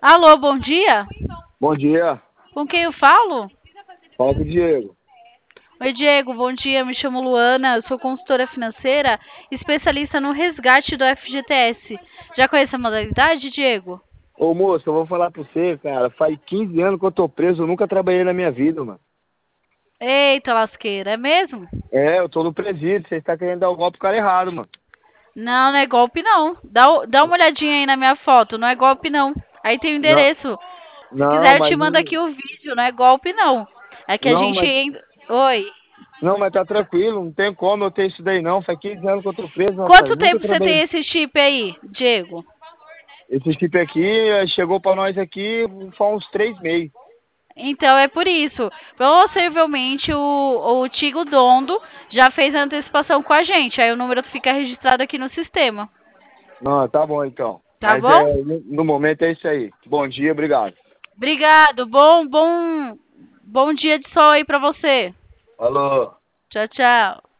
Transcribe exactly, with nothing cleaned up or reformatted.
Alô, bom dia? Bom dia, Com quem eu falo? fala com o Diego. Oi, Diego, bom dia. Me chamo Luana, sou consultora financeira, especialista no resgate do F G T S. Já conhece a modalidade, Diego? Ô moço, eu vou falar pra você, cara, faz quinze anos que eu tô preso, eu nunca trabalhei na minha vida, mano. Eita, lasqueira, é mesmo? É, eu tô no presídio, você está querendo dar o golpe pro cara errado, mano. Não, não é golpe não. Dá, o- dá uma olhadinha aí na minha foto, não é golpe não. Aí tem o Não, endereço. Se não, quiser eu te mas mando aqui o vídeo, não é golpe não. É que a não, gente... mas ainda- Oi. não, mas tá tranquilo, não tem como eu ter isso daí não. Faz quinze anos que eu tô preso, rapaz. Quanto Eu nunca tempo você tem trabalhei. esse chip aí, Diego? Esse chip aqui eh, chegou pra nós aqui faz uns três meses. Então é por isso. Possivelmente o, o Tigo Dondo já fez a antecipação com a gente. Aí o número fica registrado aqui no sistema. Não, tá bom então. Tá Mas bom? é, no no momento é isso aí. Bom dia, obrigado. Obrigado. Bom, bom, bom dia de sol aí pra você. Alô. Tchau, tchau.